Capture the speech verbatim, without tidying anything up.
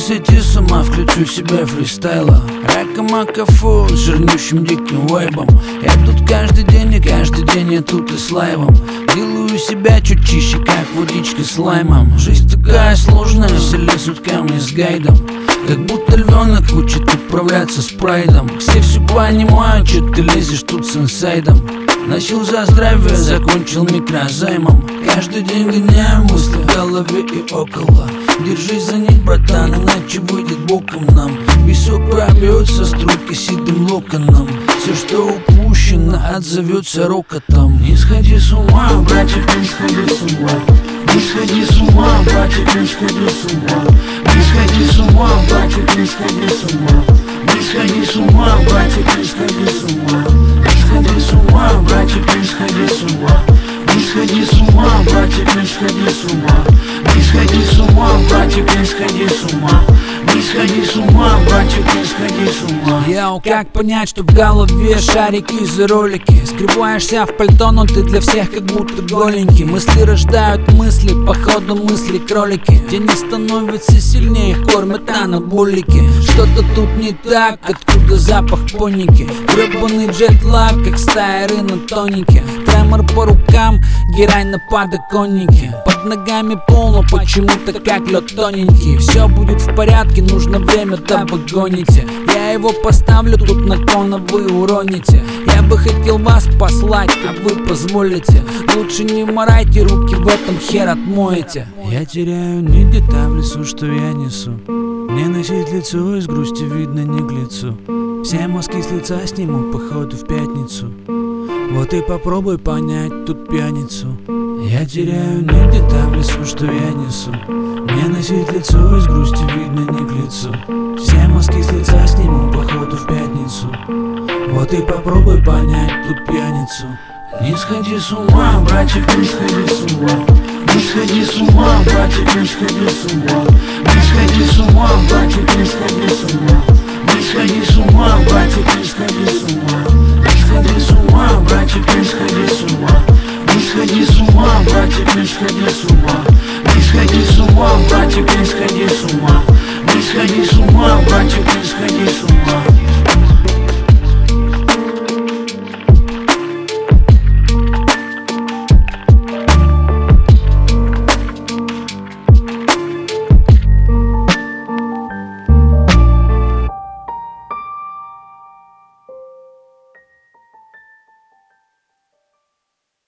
сойти с ума, включу себе фристайла. Рака-мака-фу с жирнющим диким вайбом. Я тут каждый день, и каждый день я тут и с лайвом. Делаю себя чуть чище, как водичка с лаймом. Жизнь такая сложная, веселее сутками с гайдом. Как будто львенок учит управляться спрайдом. Все все понимают, че ты лезешь тут с инсайдом. Начал за здравие, закончил микрозаймом. Каждый день гоняем мысли в голове и около. Держись за них, братан, иначе выйдет боком нам. Песок пробьется струйкой седым локоном. Все, что упущено, отзовется рокотом. Не сходи с ума, братик, не сходи с ума. Не сходи с ума, братик, не сходи с ума. Не сходи с ума, братик, не сходи с ума. Не сходи с ума, братик, не сходи с ума. Не сходи с ума, братик, не сходи с ума. Не сходи с ума, братик, не сходи с ума. Не сходи с ума, братик, не сходи с ума. Не сходи с ума, братик, не сходи с ума. Йоу, как понять, что в голове шарики за ролики? Скрываешься в пальто, но ты для всех как будто голенький. Мысли рождают мысли, походу мысли кролики. Тени становятся сильнее, их кормят анаболики. Что-то тут не так, откуда запах поники? Гребаный джетлаг, как стая на тонике. Тремор по рукам, герань на подоконнике. Под ногами полно, почему-то как лед тоненький. Все будет в порядке, нужно время, да вы гоните. Я его поставлю тут на кон, а вы уроните. Я бы хотел вас послать, а вы позволите. Лучше не морайте руки, в этом хер отмоете. Я теряю нить где-то в лесу, что я несу. Не носить лицо, из грусти видно не к лицу. Все мазки с лица сниму, походу в пятницу. Вот и попробуй понять тут пьяницу. Я теряю нить где-то в лесу, что я несу. Не носить лицо, из грусти видно не к лицу. Все мазки с лица сниму, походу в пятницу. Вот и попробуй понять тут пьяницу. Не сходи с ума, братик, не сходи с ума. Не сходи с ума, братик, не сходи с ума. Не сходи с ума, братик, не сходи с ума. Не сходи с ума, братик, не сходи с ума.